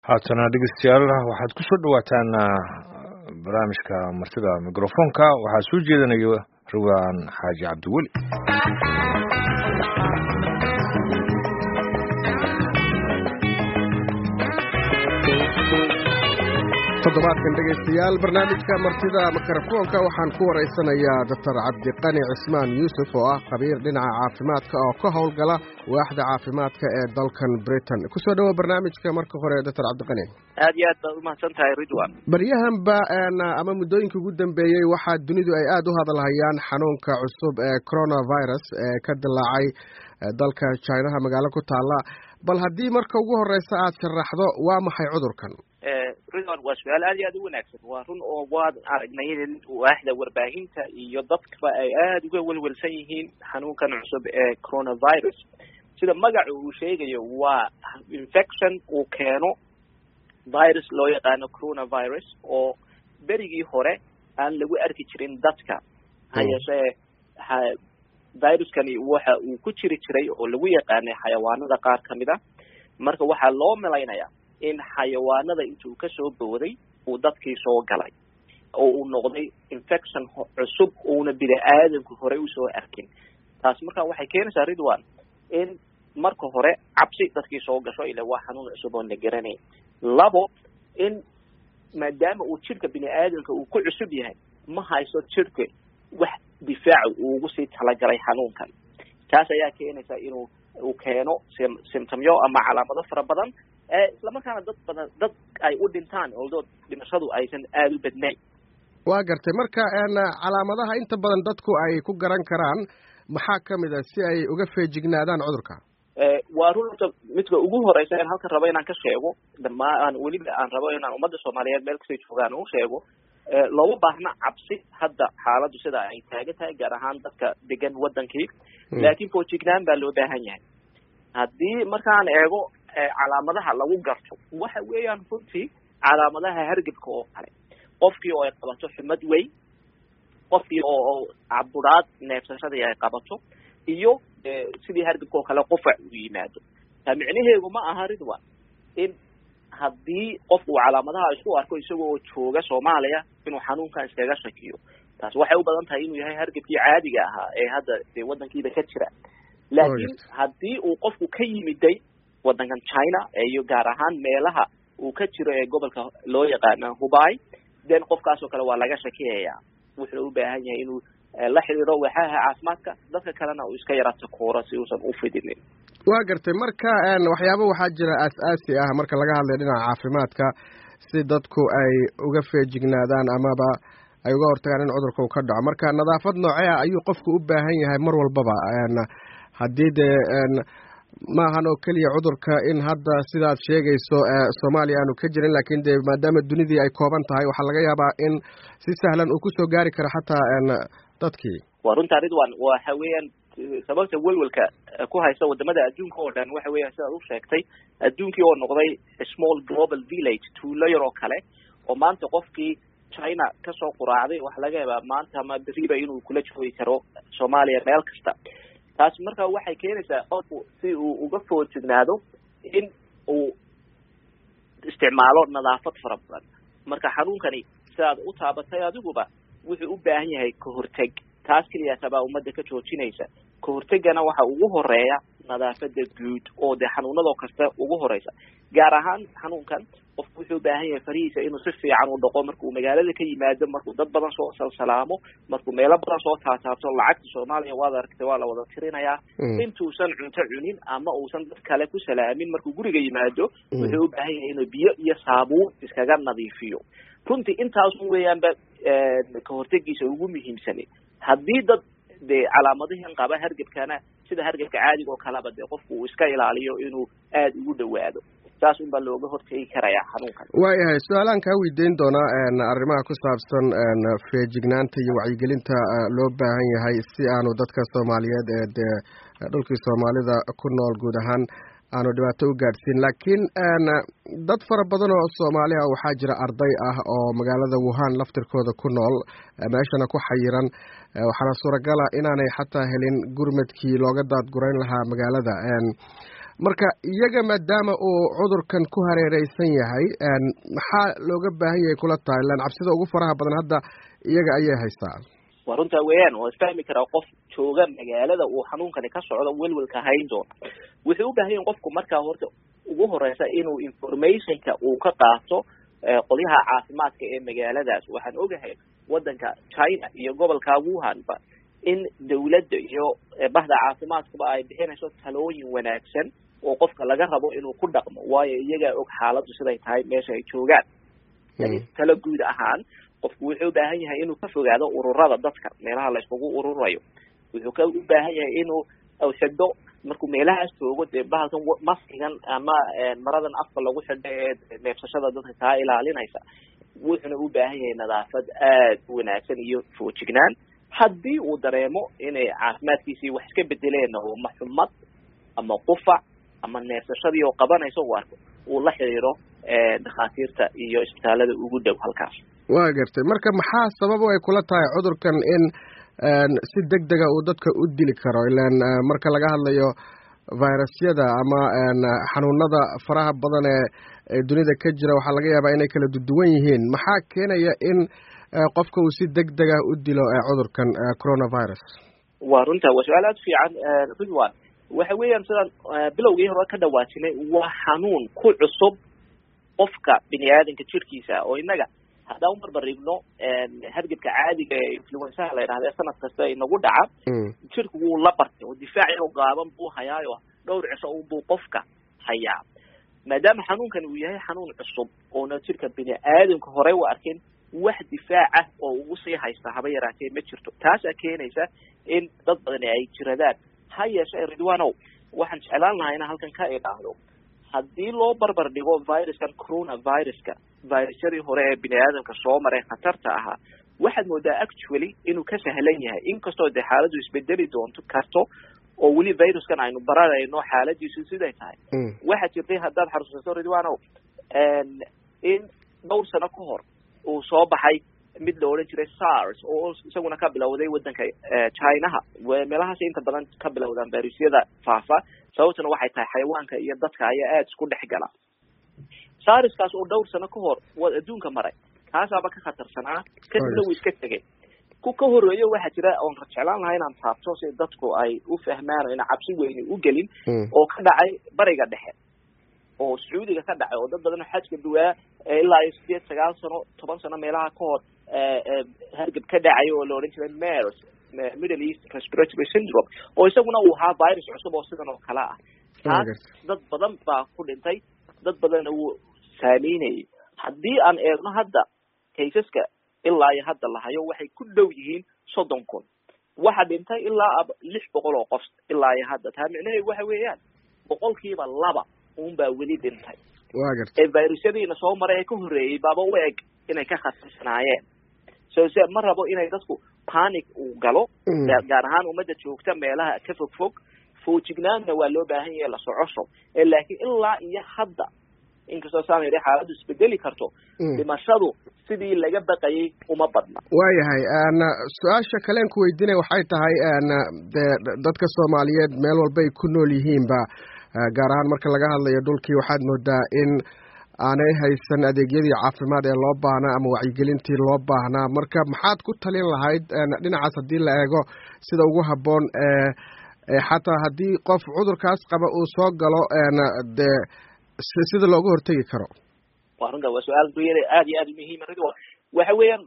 haatana dhegeystayaal waxaad ku soo dhawaataan barnaamijka martida mikrofoonka waxaa soo jeedinayo Ridwaan Xaaji Cabdiweli. toddobaadkan dhegeystayaal barnaamijka martida mikrofoonka waxaan ku wareysanayaa Dr. Cabdiqani Cismaan Yuusuf oo ah khabiir dhinaca caafimaadka oo ka howlgala waaxda caafimaadka ee dalkan Britain. ku soo dhawo barnaamijka marka hore Dr. Cabdiqani. aad iyo aad baad u mahadsantahay Ridwaan. baryahanba ama muddooyinka ugu dambeeyay waxaa dunidu ay aad u hadalhayaan xanuunka cusub ee coronavirus ee ka dilaacay dalka China magaalo ku taala. bal haddii marka ugu horeysa aad sharaxdo waa maxay cudurkan? Ridwaan waa su'aal aad iyo aad u wanaagsan. waa run oo waan aragnay in waaxda warbaahinta iyo dadkaba ay aad uga welwelsan yihiin xanuunkan cusub ee coronavirus. sida magaca uu sheegayo waa infection uu keeno virus loo yaqaano coronavirus oo berigii hore aan lagu arki jirin dadka. hayeshe viruskani waxa uu ku jiri jiray oo lagu yaqaanay xayawaanada qaar ka mid ah. marka waxaa loo malaynayaa in xayawaanada intuu ka soo booday uu dadkii soo galay oo uu noqday infection cusub uuna bini'aadamku hore usoo arkin. taas marka waxay keenaysaa Ridwaan in marka hore cabsi dadkii soo gasho ilaa waa xanuun cusub oo la garanay. labo, in maadaama uu jirka bini'aadamka uu ku cusub yahay ma haysto jirka wax difaac uu ugu sii talagalay xanuunkan. taas ayaa keenaysa inuu keeno symptomyo ama calaamado fara badan isla markaana dad ay u dhintaan although dhimashadu aysan aad u badnayn. waa gartay marka calaamadaha inta badan dadku ay ku garan karaan maxaa ka mid ah si ay uga feejignaadaan cudurka? waa runta midka ugu horeysa in halkan rabo inaan ka sheego dhammaan weliba aan rabo inaan ummadda Soomaaliyeed meel kasta joogaan u sheego looma baahna cabsi hadda xaaladdu sida ay taagan tahay gaar ahaan dadka degan wadankii laakiin feejignaan baa loo baahan yahay. haddii markaan eego calaamadaha lagu garto waxa weeyaan runtii calaamadaha hargabka oo kale qofkii oo ay qabato xumad weyn, qofkii oo caburaad neefsashadii ay qabato iyo sidii hargabka oo kale qufac u yimaado. taa micnaheedu ma aha Ridwaan in haddii qofku calaamadaha isku arko isagoo jooga Soomaaliya inuu xanuunkan iskaga shakiyo. taas waxay u badan tahay inuu yahay hargabkii caadiga ahaa ee hadda wadankiiba ka jira. laakiin haddii uu qofku ka yimiday wadankan China iyo gaar ahaan meelaha uu ka jiro ee gobolka loo yaqaano Hubei den qofkaas oo kale waa laga shakiyayaa. wuxuu u baahan yahay inuu la xiriiro waaxaha caafimaadka dadka kalena uu iska yarato koora si uusan u fidinin. waa gartay marka waxyaabo waxaa jira asaasi ah marka laga hadlayo dhinaca caafimaadka si dadku ay uga feejignaadaan amaba ay uga hortagaan in cudurka uu ka dhaco. marka nadaafad noocee ayuu qofku u baahan yahay mar walbaba haddii dee maahan oo keliya cudurka in hadda sidaad sheegayso Soomaaliya aanu ka jirin laakiin dee maadaama dunidii ay kooban tahay waxaa laga yaabaa in si sahlan uu kusoo gaari karo xataa dadkii. waa runta Ridwaan waxa weeyaan sababta welwelka ku haysta wadamada adduunka oo dhan waxa weeyaan sidaad u sheegtay adduunkii oo noqday small global village tuulo yar oo kale oo maanta qofkii China ka soo quraacday waxa laga yaabaa maanta ama beriba inuu kula joogi karo Soomaaliya meel kasta. taas marka waxay keenaysaa qofku si uu uga foojignaado in uu isticmaalo nadaafad fara badan. marka xanuunkani sidaad u taabatay adiguba wuxuu u baahan yahay ka hortag. taas kaliya sabaa ummadda ka joojinaysa. ka hortagana waxa ugu horeeya nadaafada guud oo de xanuunada kasta ugu horeysa. gaar ahaan xanuunkan qofku wuxuu u baahan yahay farihiisa inuu si fiican u dhaqo markuu magaalada ka yimaado, markuu dad badan soo salaamo, markuu meelo badan soo taataabto. lacagta Soomaaliya waad aragtay waa la wada tirinayaa. intuusan cunto cunin ama uusan dad kale ku salaamin markuu guriga yimaado wuxuu u baahan yahay inuu biyo iyo saabuun iskaga nadiifiyo. runtii intaas weeyaanba ka hortagiisa ugu muhiimsan. haddii dad dee calaamadahan qaba hargabkana sida hargabka caadiga oo kaleba dee qofku uu iska ilaaliyo inuu aad ugu dhawaado. saas un baa looga hortagi karayaa xanuunkan. waayahay su-aalaan kaa weydiin doonaa arrimaha ku saabsan feejignaanta iyo wacyigelinta loo baahan yahay si aanu dadka Soomaaliyeed ee dee dhulkii Soomaalida ku nool guud ahaan aanu dhibaato u gaadhsiin. laakiin dad fara badan oo Soomaali ah waxaa jira arday ah oo magaalada Wuhan laftirkooda ku nool meeshana ku xayiran waxaana suuragala inaanay xataa helin gurmadkii looga daadgurayn lahaa magaalada. marka iyaga maadaama uu cudurkan ku hareereysan yahay maxaa looga baahan yahay kula tahay ilaan cabsida ugu faraha badan hadda iyaga ayay haystaa waa runtaa weeyaan waa isfahmi karaa qof jooga magaalada uu xanuunkani ka socdo welwelka hayn doona wuxuu u baahan yahay qofku markaa horta ugu horeysa inuu informationka uu ka qaato qolyaha caafimaadka ee magaaladaas waxaan ogahay wadanka China iyo gobolka Wuhanba in dawladda iyo bahda caafimaadkuba ay bixinayso talooyin wanaagsan oo qofka laga rabo inuu ku dhaqmo waayo iyaga og xaaladdu siday tahay meesha ay joogaan talo guud ahaan qofku wuxuu u baahan yahay inuu ka fogaado ururada dadka meelaha la isugu ururayo wuxuu ka u baahan yahay inuu xidho markuu meelahaas joogo dee bahalkan maskigan ama maradan afka lagu xidho ee neefsashada dadka kaa ilaalinaysa wuxuuna u baahan yahay nadaafad aad u wanaagsan iyo foojignaan haddii uu dareemo inay caafimaadkiisii wax iska bedeleen oo maxumad ama qufac ama neefsashadii oo qabanayso uu arko uu la xiriiro dhakhaatiirta iyo isbitaalada ugu dhow halkaas waa gartay marka maxaa sabab ay kula tahay cudurkan in si degdega uu dadka u dili karo ilaan marka laga hadlayo virusyada ama xanuunada faraha badan ee dunida ka jira waxaa laga yaabaa inay kala duwan yihiin maxaa keenaya in qofka uu si degdega u dilo cudurkan coronavirus waa runtaa waa su-aal aad u fiican ridwan waxa weeyaan sidaan bilowgii hore ka dhawaajinay waa xanuun ku cusub qofka bini aadanka jirkiisa oo inaga haddaan ubarbarigno hargabka caadiga ee influensaha la yidhahda sanad kasta inagu dhaca jirku wuu la bartay oo difaaci gaaban buu hayaayo dhowr cisho buu qofka hayaa maadaama xanuunkan uu yahay xanuun cusub oona jirka bini aadamka hore u arkin wax difaac ah oo ugu sii haysta haba yaraatee ma jirto taasaa keenaysa in dad badan ay jiradaan ha yeeshee ridwanow waxaan jeclaan lahaa inaan halkan ka idhaahdo haddii loo barbar dhigo viruskan coronaviruska virusyadii hore ee bini aadamka soo maray khatarta ahaa waxaad moodaa actually inuu ka sahlan yahay inkastoo dee xaaladdu isbedeli doonto karto oo weli viruskan aynu baranayno xaaladiisu siday tahay waxaa jirtay haddaad xasuusato ridwanow in dhowr sano ka hor uu soo baxay mid la odhan jiray SARS oo isaguna ka bilowday wadanka Chinaha meelahaas inta badan ka bilowdaan virusyada faafa sababtuna waxay tahay xayawaanka iyo dadka ayaa aad isku dhex gala SARS-kaas oo dhowr sano ka hor waa adduunka maray kaasaaba ka khatarsanaa kadibna wuu iska tegay ku ka horreeyo waxaa jira oon jeclaan lahaa inaan taabto si dadku ay u fahmaan ina cabsi weyni u gelin oo ka dhacay bariga dhexe oo Sacuudiga ka dhacay oo dad badan oo xajka duwaa ilaa 8-9 sano 10 sano meelaha ka hor hargab ka dhacay oo la odhan jiray MERS Middle East Respiratory Syndrome oo isaguna uu ahaa virus cusub oo sidan oo kale ah dad badan baa ku dhintay dad badan uu saameynayay haddii aan eegno hadda kaysaska ilaa iyo hadda lahayo waxay ku dhow yihiin 30,000 waxa dhintay ilaa 600 oo qof ilaa iyo hadda taa micnaheedu waxa weeyaan 2% unbaa weli dhintay ee virusyadiina soo maray ee ka horreeyey baaba u eg inay ka khatarsanaayeen se ma rabo inay dadku panic uu galo gaar ahaan ummadda joogta meelaha ka fog foojignaanna waa loo baahan yahay la socosho laakiin ilaa iyo hadda inkastoo saan yidhi xaaladdu isbedeli karto dhimashadu sidii laga baqayay uma badna waayahay su-aasha kaleen ku weydiinaya waxay tahay dadka Soomaaliyeed meel walba ay ku nool yihiinba gaar ahaan marka laga hadlayo dhulkii waxaad moodaa in aanay haysan adeegyadii caafimaad ee loo baahnaa ama wacyigelintii loo baahnaa marka maxaad ku talin lahayd dhinacaas haddii la eego sida ugu habboon xataa haddii qof cudurkaas qaba uu soo galo dee sida looga hortegi karo waa runta waa su-aal aad iyo aad u muhiima ridwan waxa weeyaan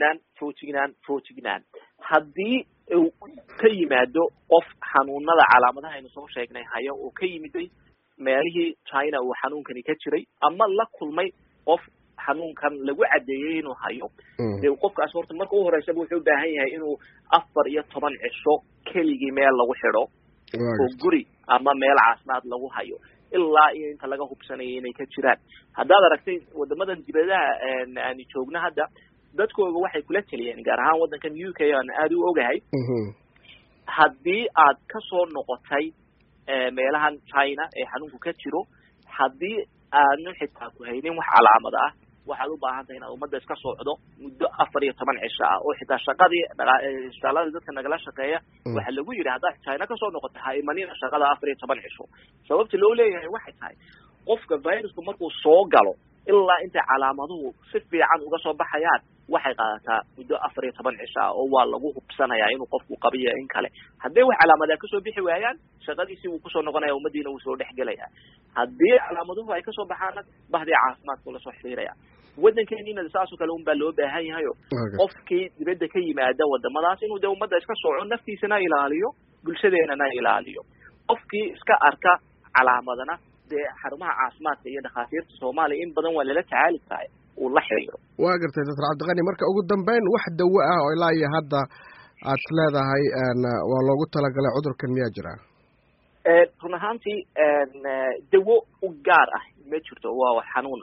foojignaan haddii uu ka yimaado qof xanuunada calaamadaha aynu soo sheegnay hayo oo ka yimiday meelihii China uu xanuunkani ka jiray ama la kulmay qof xanuunkan lagu cadeeyay inuu hayo dee qofkaas horta marka u horeysa wuxuu u baahan yahay inuu 14 cisho keligii meel lagu xidho oo guri ama meel caafimaad lagu hayo ilaa iyo inta laga hubsanayay inay ka jiraan haddaad aragtay wadamadan dibadaha aan joogno hadda dadkooda waxay kula taliyeen gaar ahaan wadankan UK aan aad u ogahay haddii aad ka soo noqotay meelahan China ee xanuunku ka jiro haddii aanu xitaa ku haynin wax calaamad ah waxaad u baahan tahay inaad ummadda iska socdo muddo 14 cisho ah oo xitaa shaqadii shaqada dadka nagala shaqeeya waxa lagu yiri haddaad China ka soo noqoto ha imanina shaqada 14 cisho sababta loo leeyahay waxay tahay qofka virusku markuu soo galo ilaa inta calaamaduhu si fiican uga soo baxayaan waxay qaadataa muddo 14 cisho ah oo waa lagu hubsanayaa inuu qofku qabiyo in kale haddii wax calaamada ka soo bixi waayaan shaqadiisii uu ku soo noqonayaa ummadiina uu soo dhexgelaya haddii calaamaduhu ay ka soo baxaan bahdii caafimaadku la soo xiriiraya waddankeennina saas oo kale un baa loo baahan yahay qofkii dibadda ka yimaada wadamadaas inuu dee ummadda iska sooco naftiisana ilaaliyo bulshadeenana ilaaliyo qofkii iska arka calaamadana dee xarumaha caafimaadka iyo dhakhaatiirta Soomaaliya in badan waa lala tacaali karay oo la xiriiro waa gartay Dr. Cabdiqani marka ugu dambeyn wax dawo ah oo ilaa iyo hadda aad leedahay waa loogu talagalay cudurkan miyaa jira run ahaantii dawo u gaar ah ma jirto waa xanuun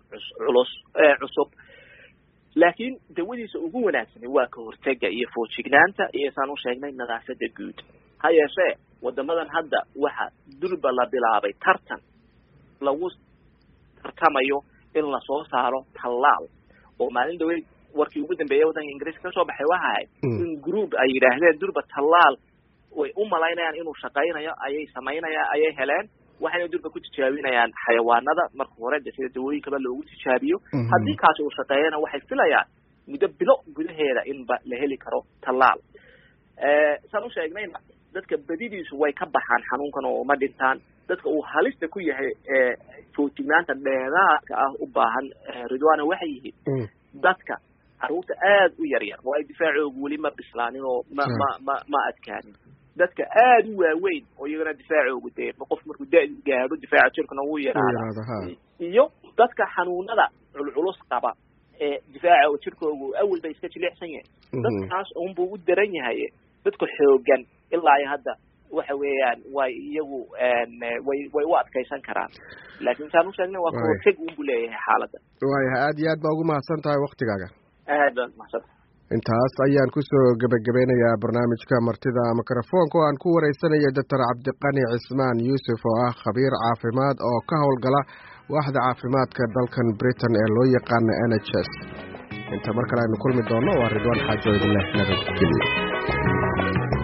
cusub laakiin dawadiisa ugu wanaagsan waa ka hortagga iyo foojignaanta iyo saan u sheegnay nadaafadda guud ha yeeshee wadamadan hadda waxa durba la bilaabay tartan lagu tartamayo in la soo saaro tallaal oo maalin dhaweyd warkii ugu dambeeyay waddanka Ingiriiska ka soo baxay waxa ay in group ay yiraahdeen durba tallaal way u malaynayaan inuu shaqaynayo ayay heleen waxayna durba ku tijaabinayaan xayawaanada marka hore sida dawooyinka loogu tijaabiyo haddii kaas uu shaqeeyana waxay filayaan muddo bilo gudaheeda in la heli karo tallaal saan u sheegnayna dadka badidiisu way ka baxaan xanuunkan oo ma dhintaan dadka uu halista ku yahay foojignaanta dheeraadka ah u baahan Ridwana waxay yihiin dadka caruurta aad u yaryar oo ay difaacoodu weli ma bislaanin oo ma adkaanin dadka aad u waaweyn oo iyagana difaacoodu dee qof markuu gaadho difaaca jirkana uu yaraado iyo dadka xanuunada culculus qaba ee difaaca jirkoodu awal bay iska jilicsan yahay dadkaas uun buu u daran yahay dadka xoogan ilaa hadda waxa weeyaan way iyagu way u adkaysan karaan laakiin saan u sheegnay waa hortag uu leeyahay xaaladda waayahay aad iyo aad baa ugu mahadsan tahay waqtigaaga aad mahadsan intaas ayaan kusoo gabagabeynayaa barnaamijka martida mikrofoonka oo aan ku wareysanayo Dr. Cabdiqani Cismaan Yuusuf oo ah khabiir caafimaad oo ka howlgala waaxda caafimaadka dalkan Britain ee loo yaqaan NHS inta mar kale aynu kulmi doono waa Ridwaan Xaajo idin leh nabadgelyo